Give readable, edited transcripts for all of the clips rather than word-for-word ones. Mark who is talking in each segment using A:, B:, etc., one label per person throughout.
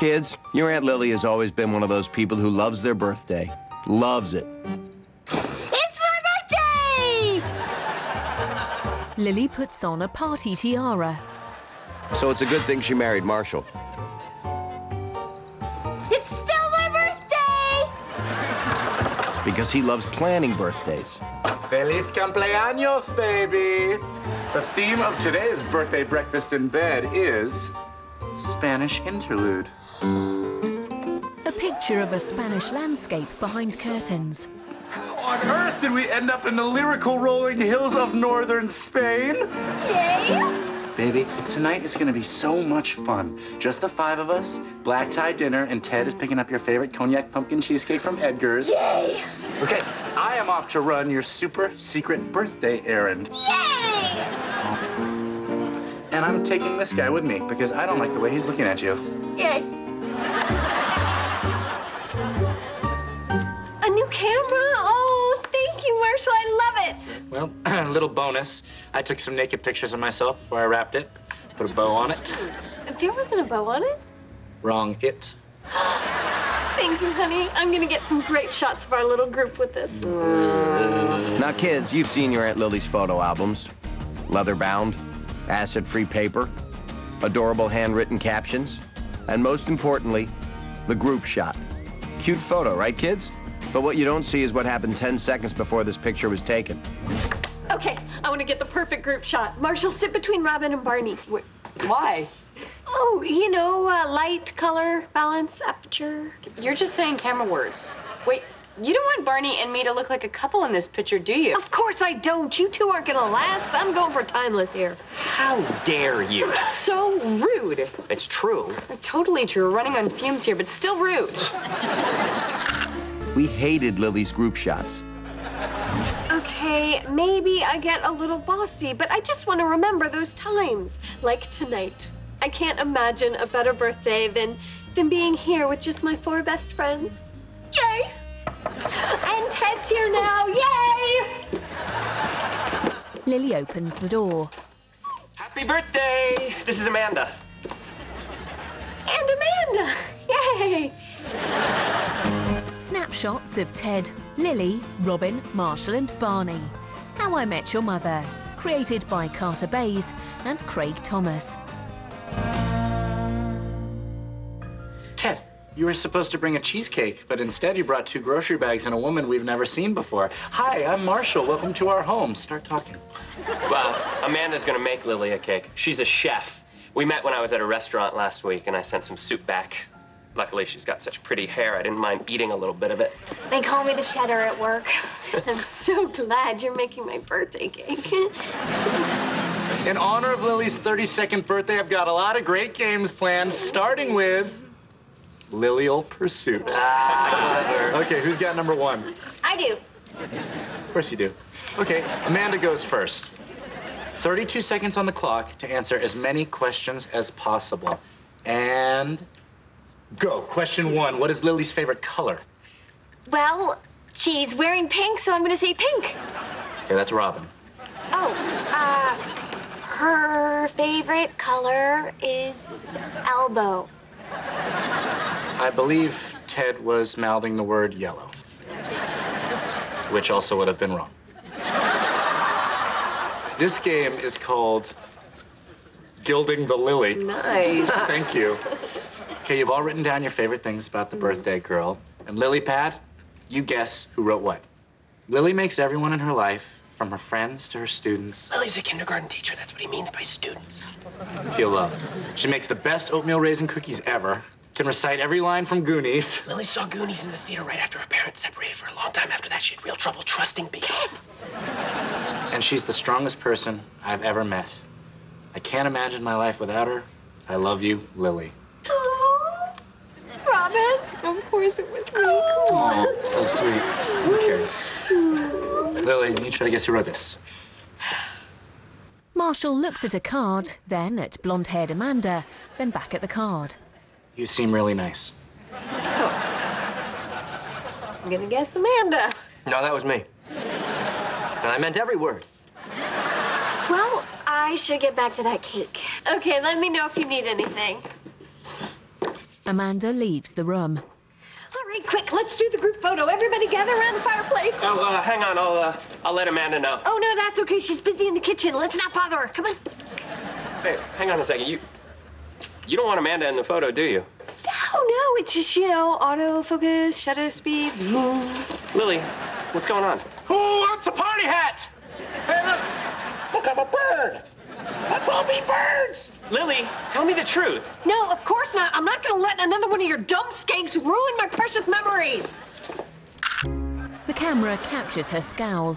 A: Kids, your Aunt Lily has always been one of those people who loves their birthday. Loves it.
B: It's my birthday!
C: Lily puts on a party tiara.
A: So it's a good thing she married Marshall.
B: It's still my birthday!
A: Because he loves planning birthdays.
D: Feliz cumpleaños, baby! The theme of today's birthday breakfast in bed is Spanish interlude.
C: A picture of a Spanish landscape behind curtains.
D: How on earth did we end up in the lyrical rolling hills of northern Spain?
B: Yay!
D: Baby, tonight is gonna be so much fun. Just the 5 of us, black tie dinner, and Ted is picking up your favorite cognac pumpkin cheesecake from Edgar's.
B: Yay!
D: Okay, I am off to run your super secret birthday errand.
B: Yay!
D: And I'm taking this guy with me because I don't like the way he's looking at you.
B: Yay! A new camera? Oh, thank you, Marshall. I love it.
D: Well, a little bonus. I took some naked pictures of myself before I wrapped it. Put a bow on it.
B: There wasn't a bow on it.
D: Wrong it.
B: Thank you, honey. I'm gonna get some great shots of our little group with this.
A: Now, kids, you've seen your Aunt Lily's photo albums. Leather-bound, acid-free paper, adorable handwritten captions, and most importantly, the group shot. Cute photo, right, kids? But what you don't see is what happened 10 seconds before this picture was taken.
B: Okay, I want to get the perfect group shot. Marshall, sit between Robin and Barney.
E: Wait, why?
B: Oh, you know, light, color, balance, aperture.
E: You're just saying camera words. Wait, you don't want Barney and me to look like a couple in this picture, do you?
B: Of course I don't. You two aren't gonna last. I'm going for timeless here.
F: How dare you?
E: So rude.
F: It's true.
E: Totally true. We're running on fumes here, but still rude.
A: We hated Lily's group shots.
B: Okay, maybe I get a little bossy, but I just want to remember those times, like tonight. I can't imagine a better birthday than being here with just my 4 best friends. Yay! And Ted's here now, yay!
C: Lily opens the door.
F: Happy birthday! This is Amanda.
B: And Amanda, yay!
C: Snapshots of Ted, Lily, Robin, Marshall and Barney. How I Met Your Mother. Created by Carter Bays and Craig Thomas.
D: Ted, you were supposed to bring a cheesecake, but instead you brought 2 grocery bags and a woman we've never seen before. Hi, I'm Marshall. Welcome to our home. Start talking.
F: Well, Amanda's gonna make Lily a cake. She's a chef. We met when I was at a restaurant last week, and I sent some soup back. Luckily, she's got such pretty hair, I didn't mind eating a little bit of it.
B: They call me the Shedder at work. I'm so glad you're making my birthday cake.
D: In honor of Lily's 32nd birthday, I've got a lot of great games planned, starting with Lilyal Pursuit. Okay, who's got number 1?
B: I do.
D: Of course you do. Okay, Amanda goes first. 32 seconds on the clock to answer as many questions as possible. And go. Question 1, what is Lily's favorite color?
B: Well, she's wearing pink, so I'm gonna say pink.
D: Okay, that's Robin.
B: Oh, her favorite color is elbow.
D: I believe Ted was mouthing the word yellow, which also would have been wrong. This game is called Gilding the Lily.
E: Nice.
D: Thank you. Okay, you've all written down your favorite things about the birthday girl. And Lily Pad, you guess who wrote what. Lily makes everyone in her life, from her friends to her students,
F: Lily's a kindergarten teacher, that's what he means by students.
D: feel loved. She makes the best oatmeal raisin cookies ever, can recite every line from Goonies.
F: Lily saw Goonies in the theater right after her parents separated for a long time. After that, she had real trouble trusting people.
D: And she's the strongest person I've ever met. I can't imagine my life without her. I love you, Lily.
B: Oh, Robin. Of course it was me.
D: Oh, so sweet. Okay. Lily, you try to guess who wrote this.
C: Marshall looks at a card, then at blonde-haired Amanda, then back at the card.
D: You seem really nice.
B: I'm gonna guess Amanda.
F: No, that was me. And I meant every word.
B: Well, I should get back to that cake. Okay, let me know if you need anything.
C: Amanda leaves the room.
B: All right, quick, let's do the group photo. Everybody gather around the fireplace.
F: Oh, hang on. I'll let Amanda know.
B: Oh, no, that's okay. She's busy in the kitchen. Let's not bother her. Come on.
F: Hey, hang on a second. You don't want Amanda in the photo, do you?
B: No, it's just, autofocus, shutter speed.
F: Lily, what's going on?
D: Who wants a party hat? Hey, look I'm a bird. Let's all be birds.
F: Lily, tell me the truth.
B: No, of course not. I'm not going to let another one of your dumb skanks ruin my precious memories.
C: The camera captures her scowl.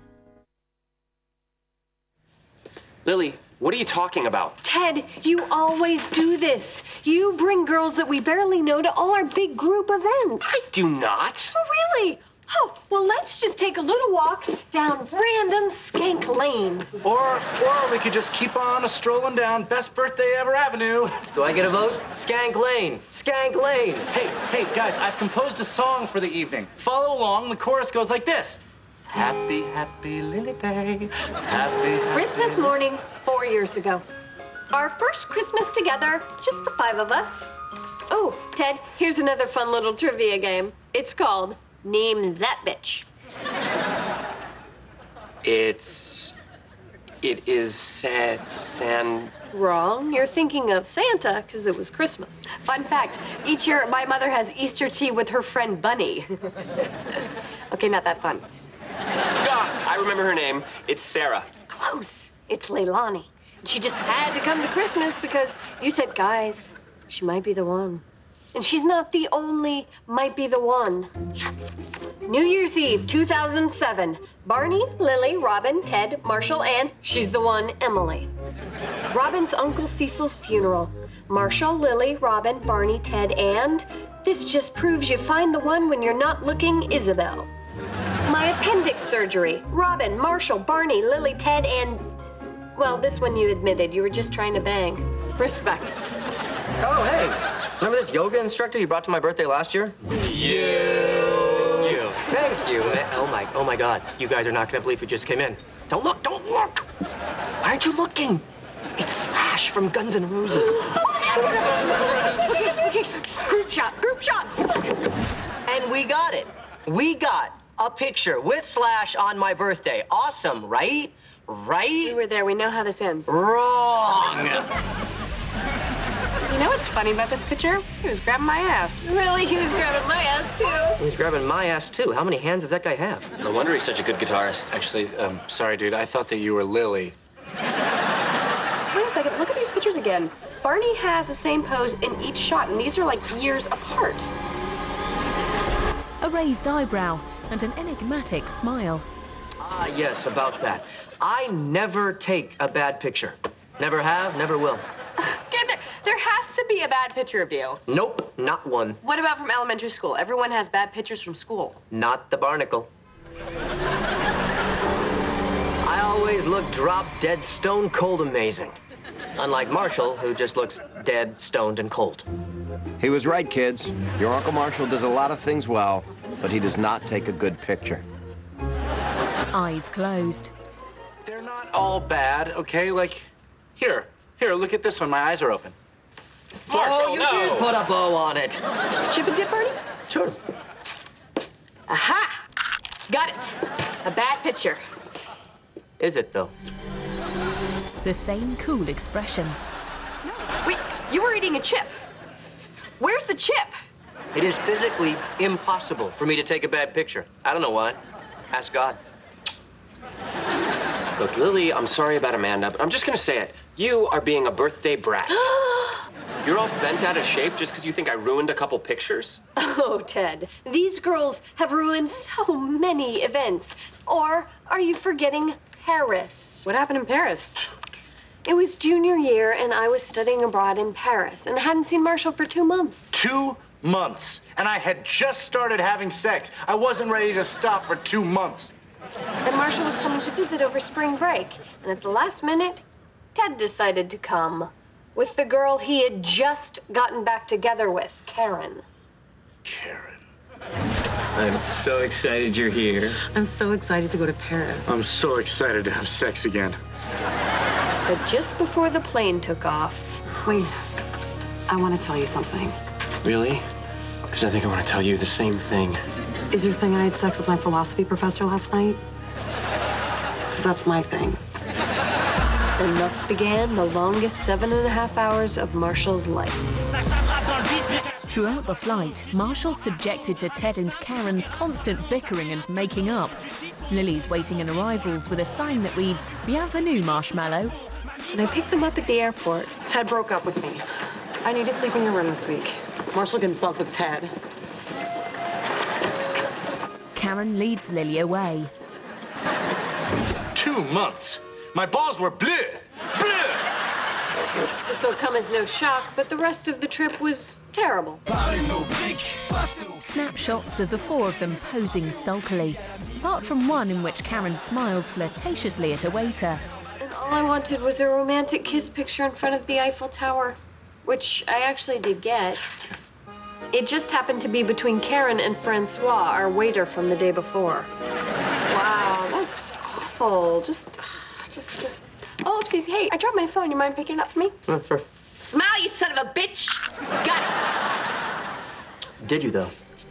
F: Lily, what are you talking about?
B: Ted, you always do this. You bring girls that we barely know to all our big group events.
F: I do not.
B: Oh, really? Oh, well, let's just take a little walk down random skank lane.
D: Or we could just keep on strolling down Best Birthday Ever Avenue.
G: Do I get a vote? Skank Lane. Skank Lane.
D: Hey, guys, I've composed a song for the evening. Follow along. The chorus goes like this. Happy, happy Lily Day. Happy
B: Christmas morning, 4 years ago. Our first Christmas together, just the 5 of us. Oh, Ted, here's another fun little trivia game. It's called Name That Bitch.
F: It is sad.
B: Wrong. You're thinking of Santa because it was Christmas.
E: Fun fact, each year my mother has Easter tea with her friend Bunny. Okay, not that fun.
F: I remember her name. It's Sarah.
B: Close. It's Leilani. She just had to come to Christmas because you said, guys, she might be the one. And she's not the only might be the one. New Year's Eve, 2007. Barney, Lily, Robin, Ted, Marshall, and she's the one, Emily. Robin's Uncle Cecil's funeral. Marshall, Lily, Robin, Barney, Ted, and this just proves you find the one when you're not looking, Isabel. My appendix surgery. Robin, Marshall, Barney, Lily, Ted, and, well, this one you admitted. You were just trying to bang. Respect.
G: Oh, hey. Remember this yoga instructor you brought to my birthday last year? You. Thank you. Oh my God. You guys are not gonna believe who just came in. Don't look. Why aren't you looking? It's Slash from Guns N' Roses.
B: Okay. Group shot.
G: And we got it. We got a picture with Slash on my birthday. Awesome, right?
E: We were there. We know how this ends.
G: Wrong.
E: You know what's funny about this picture? He was grabbing my ass.
B: Really, he was grabbing my ass, too.
G: He's grabbing my ass, too. How many hands does that guy have?
F: No wonder he's such a good guitarist.
D: Actually, sorry, dude. I thought that you were Lily.
E: Wait a second. Look at these pictures again. Barney has the same pose in each shot, and these are like years apart.
C: A raised eyebrow and an enigmatic smile.
G: Ah, yes, about that. I never take a bad picture. Never have, never will.
E: Okay, there has to be a bad picture of you.
G: Nope, not one.
E: What about from elementary school? Everyone has bad pictures from school.
G: Not the barnacle. I always look drop dead stone cold amazing. Unlike Marshall, who just looks dead, stoned, and cold.
A: He was right, kids. Your Uncle Marshall does a lot of things well, but he does not take a good picture.
C: Eyes closed.
D: They're not all bad, okay? Like, here, look at this one. My eyes are open.
F: Marshall,
G: you did put a bow on it.
E: Chip and dip, Barney?
G: Sure.
E: Aha! Got it. A bad picture.
G: Is it, though?
C: The same cool expression.
E: Wait, you were eating a chip. Where's the chip?
G: It is physically impossible for me to take a bad picture. I don't know why. Ask God.
F: Look, Lily, I'm sorry about Amanda, but I'm just gonna say it. You are being a birthday brat. You're all bent out of shape just because you think I ruined a couple pictures?
B: Oh, Ted, these girls have ruined so many events. Or are you forgetting Paris?
E: What happened in Paris?
B: It was junior year, and I was studying abroad in Paris and hadn't seen Marshall for 2 months.
D: 2 months. And I had just started having sex. I wasn't ready to stop for 2 months.
B: And Marshall was coming to visit over spring break. And at the last minute, Ted decided to come with the girl he had just gotten back together with, Karen.
D: Karen.
H: I'm so excited you're here.
I: I'm so excited to go to Paris.
D: I'm so excited to have sex again.
B: But just before the plane took off...
I: Wait, I want to tell you something.
H: Really? Because I think I want to tell you the same thing.
I: Is your thing I had sex with my philosophy professor last night? Because that's my thing.
B: And thus began the longest 7.5 hours of Marshall's life.
C: Throughout the flight, Marshall's subjected to Ted and Karen's constant bickering and making up. Lily's waiting in arrivals with a sign that reads, "Bienvenue, Marshmallow."
B: And I picked them up at the airport.
I: Ted broke up with me. I need to sleep in your room this week. Marshall can bunk with Ted.
C: Karen leads Lily away.
D: 2 months. My balls were bleu. Bleu.
B: This will come as no shock, but the rest of the trip was terrible.
C: Snapshots of the four of them posing sulkily, apart from one in which Karen smiles flirtatiously at a waiter.
B: And all I wanted was a romantic kiss picture in front of the Eiffel Tower, which I actually did get. It just happened to be between Karen and Francois, our waiter from the day before.
E: Wow, that's just awful. Just. Oh, oopsies. Hey, I dropped my phone. You mind picking it up for me?
G: Sure.
E: Smile, you son of a bitch. Got
G: Did you, though?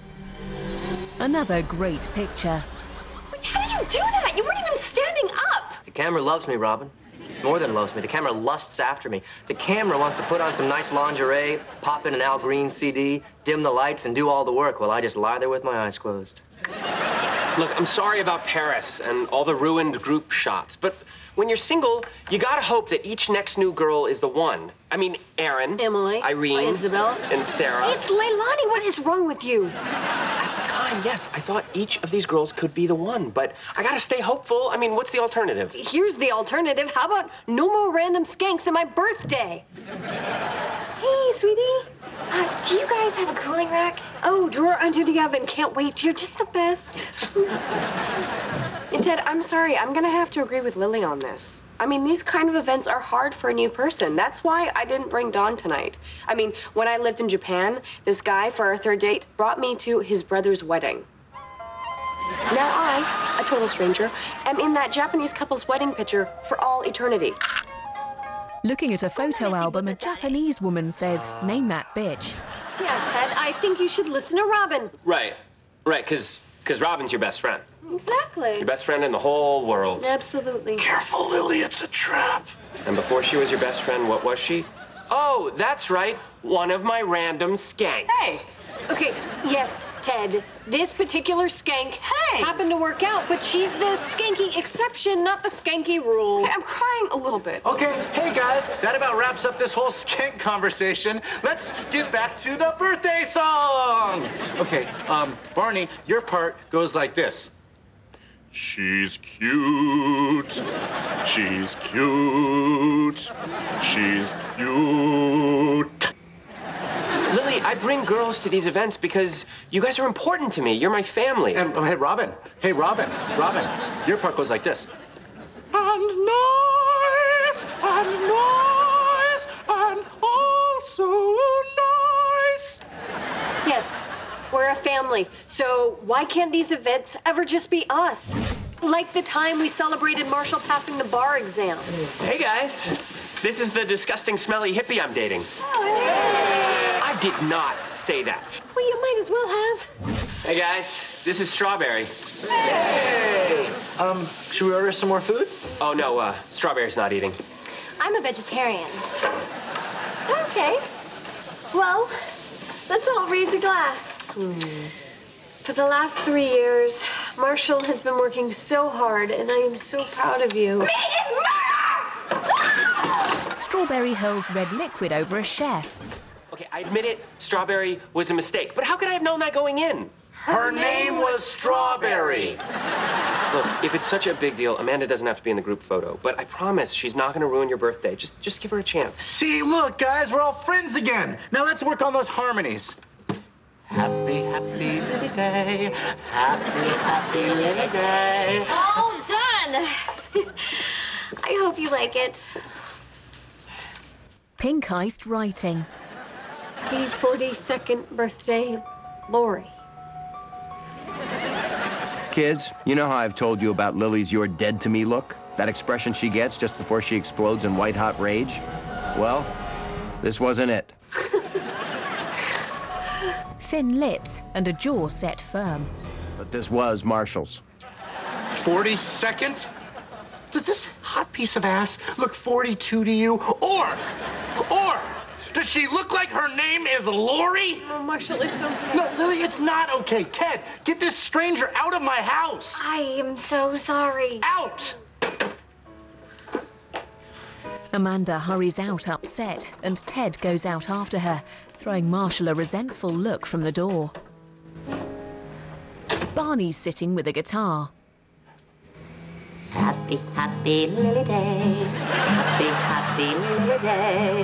C: Another great picture.
E: it. How did you do that? You weren't even standing up.
G: The camera loves me, Robin. More than loves me. The camera lusts after me. The camera wants to put on some nice lingerie, pop in an Al Green CD, dim the lights, and do all the work while I just lie there with my eyes closed.
F: Look, I'm sorry about Paris and all the ruined group shots, but when you're single, you gotta hope that each next new girl is the one. I mean, Erin,
B: Emily,
F: Irene,
B: Isabel,
F: and Sarah.
B: It's Leilani. What is wrong with you?
F: At the time, yes, I thought each of these girls could be the one, but I gotta stay hopeful. I mean, what's the alternative?
B: Here's the alternative. How about no more random skanks on my birthday?
E: Hey, sweetie. Do you guys have a cooling rack?
B: Oh, drawer under the oven. Can't wait. You're just the best.
E: And Ted, I'm sorry. I'm gonna have to agree with Lily on this. I mean, these kind of events are hard for a new person. That's why I didn't bring Dawn tonight. I mean, when I lived in Japan, this guy, for our third date, brought me to his brother's wedding. Now I, a total stranger, am in that Japanese couple's wedding picture for all eternity.
C: Looking at a photo album, a Japanese woman says, "Name that bitch."
B: Yeah, Ted, I think you should listen to Robin.
F: Right, because Robin's your best friend.
B: Exactly.
F: Your best friend in the whole world.
B: Absolutely.
D: Careful, Lily, it's a trap.
F: And before she was your best friend, what was she? Oh, that's right, one of my random skanks.
B: Hey! Okay, yes, Ted, this particular skank happened to work out, but she's the skanky exception, not the skanky rule.
E: Okay, I'm crying a little bit.
D: Okay, hey guys, that about wraps up this whole skank conversation. Let's get back to the birthday song. Okay, Barney, your part goes like this. She's cute. She's cute. She's cute.
F: Lily, I bring girls to these events because you guys are important to me. You're my family.
D: And hey, Robin, your part goes like this. And nice, and also nice.
B: Yes, we're a family, so why can't these events ever just be us? Like the time we celebrated Marshall passing the bar exam.
F: Hey, guys. This is the disgusting, smelly hippie I'm dating. I did not say that.
B: Well, you might as well have.
F: Hey, guys. This is Strawberry.
D: Hey! Should we order some more food?
F: Oh, no, Strawberry's not eating.
E: I'm a vegetarian.
B: Okay. Well, let's all raise a glass. For the last 3 years, Marshall has been working so hard, and I am so proud of you.
C: Strawberry hurls red liquid over a chef.
F: Okay, I admit it, Strawberry was a mistake, but how could I have known that going in?
D: Her name was Strawberry.
F: Look, if it's such a big deal, Amanda doesn't have to be in the group photo, but I promise she's not going to ruin your birthday. Just give her a chance.
D: See, look, guys, we're all friends again. Now let's work on those harmonies. Happy, happy Lily Day. Happy Lily Day.
B: All done. I hope you like it.
C: Pink iced writing.
B: Happy 42nd birthday, Lori.
A: Kids, you know how I've told you about Lily's "you're dead to me" look? That expression she gets just before she explodes in white-hot rage? Well, this wasn't it.
C: Thin lips and a jaw set firm.
A: But this was Marshall's.
D: 42nd? Does this hot piece of ass look 42 to you? Or, does she look like her name is Lori?
B: Oh, Marshall, it's okay.
D: No, Lily, it's not okay. Ted, get this stranger out of my house.
B: I am so sorry.
D: Out!
C: Amanda hurries out upset, and Ted goes out after her, throwing Marshall a resentful look from the door. Barney's sitting with a guitar.
J: Happy, happy Lily Day. Happy, happy Lily Day.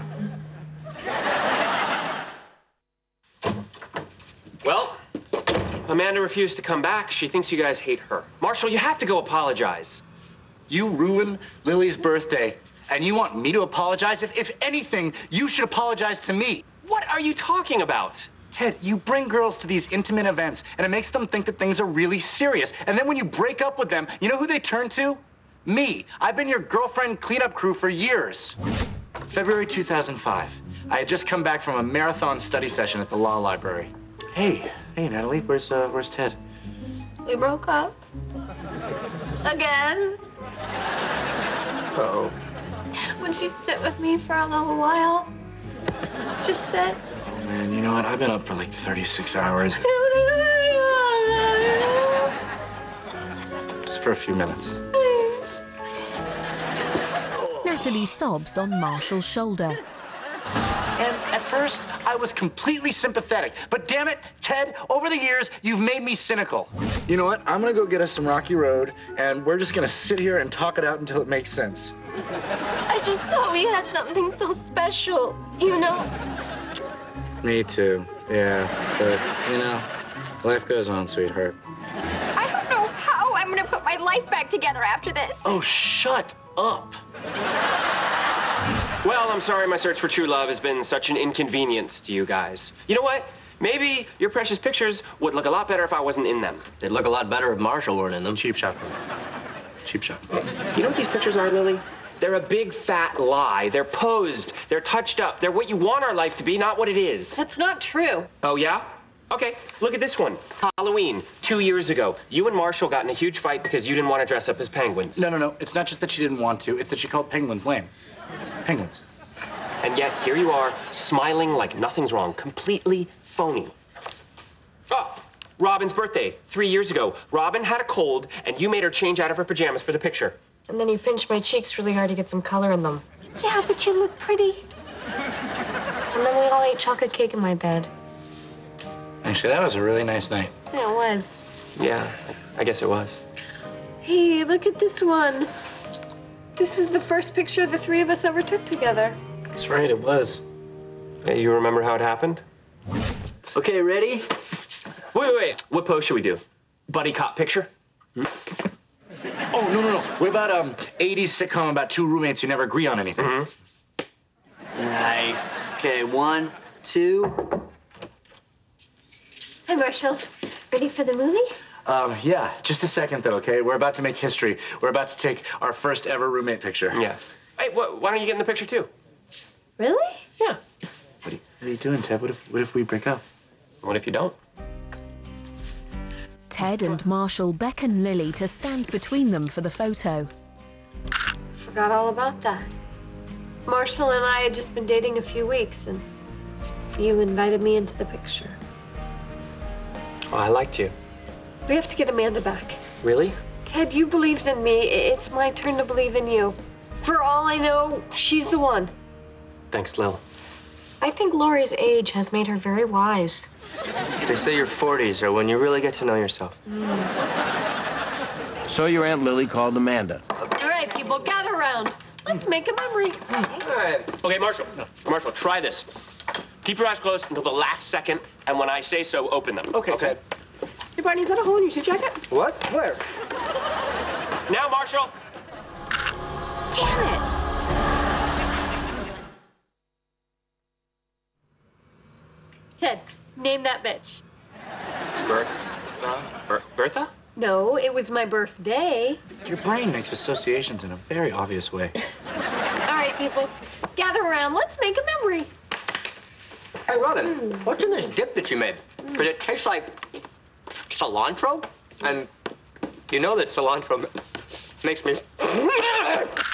F: Well, Amanda refused to come back. She thinks you guys hate her. Marshall, you have to go apologize.
D: You ruined Lily's birthday, and you want me to apologize? If anything, you should apologize to me.
F: What are you talking about?
D: Ted, you bring girls to these intimate events, and it makes them think that things are really serious. And then when you break up with them, you know who they turn to? Me. I've been your girlfriend cleanup crew for years. February 2005. I had just come back from a marathon study session at the law library. Hey, Natalie, where's Ted?
J: We broke up. Again.
D: Uh-oh.
J: Would you sit with me for a little while? Just sit.
D: Oh, man, you know what? I've been up for like 36 hours. Just for a few minutes.
C: Natalie sobs on Marshall's shoulder.
D: And at first, I was completely sympathetic. But damn it, Ted, over the years, you've made me cynical. You know what? I'm gonna go get us some Rocky Road, and we're just gonna sit here and talk it out until it makes sense.
J: I just thought we had something so special, you know?
D: Me too, yeah. But, you know, life goes on, sweetheart.
B: I don't know how I'm gonna put my life back together after this.
D: Oh, shut up.
F: Well, I'm sorry my search for true love has been such an inconvenience to you guys. You know what? Maybe your precious pictures would look a lot better if I wasn't in them.
G: They'd look a lot better if Marshall weren't in them.
D: Cheap shot. Cheap shot.
F: You know what these pictures are, Lily? They're a big fat lie. They're posed. They're touched up. They're what you want our life to be, not what it is.
E: That's not true.
F: Oh, yeah? Okay, look at this one. Halloween, 2 years ago. You and Marshall got in a huge fight because you didn't want to dress up as penguins.
D: No. It's not just that she didn't want to. It's that she called penguins lame. Penguins.
F: And yet, here you are, smiling like nothing's wrong. Completely phony. Oh, Robin's birthday, 3 years ago. Robin had a cold, and you made her change out of her pajamas for the picture.
E: And then you pinched my cheeks really hard to get some color in them. Yeah, but you look pretty. And then we all ate chocolate cake in my bed.
D: Actually, that was a really nice night.
E: Yeah, it was.
F: Yeah, I guess it was.
B: Hey, look at this one. This is the first picture the three of us ever took together.
D: That's right, it was.
F: Hey, you remember how it happened?
H: Okay, ready?
F: Wait. What pose should we do? Buddy cop picture?
D: Oh, no. What about 80s sitcom about two roommates who never agree on anything?
F: Mm-hmm.
H: Nice. Okay, 1, 2.
B: Hi, Marshall. Ready for the movie?
D: Yeah, just a second though, okay? We're about to make history. We're about to take our first ever roommate picture.
F: Yeah. Hey, why don't you get in the picture too?
B: Really?
F: Yeah.
D: What are you doing, Ted? What if we break up?
F: What if you don't?
C: Ted and Marshall beckon Lily to stand between them for the photo.
B: Forgot all about that. Marshall and I had just been dating a few weeks, and you invited me into the picture.
F: Oh, I liked you.
B: We have to get Amanda back.
F: Really?
B: Ted, you believed in me. It's my turn to believe in you. For all I know, she's the one.
F: Thanks, Lil.
E: I think Lori's age has made her very wise.
G: They say your 40s are when you really get to know yourself.
A: So your Aunt Lily called Amanda.
B: All right, people, gather around. Let's make a memory.
F: All right. Okay, Marshall, try this. Keep your eyes closed until the last second, and when I say so, open them.
D: Okay, Ted.
E: Hey, Barney, is that a hole in your suit jacket?
D: What? Where?
F: Now, Marshall.
E: Damn it!
B: Ted, name that bitch.
F: Bertha?
B: No, it was my birthday.
D: Your brain makes associations in a very obvious way.
B: All right, people, gather around. Let's make a memory.
G: Hey, Robin, what's in this dip that you made? Because it tastes like cilantro, and you know that cilantro makes me...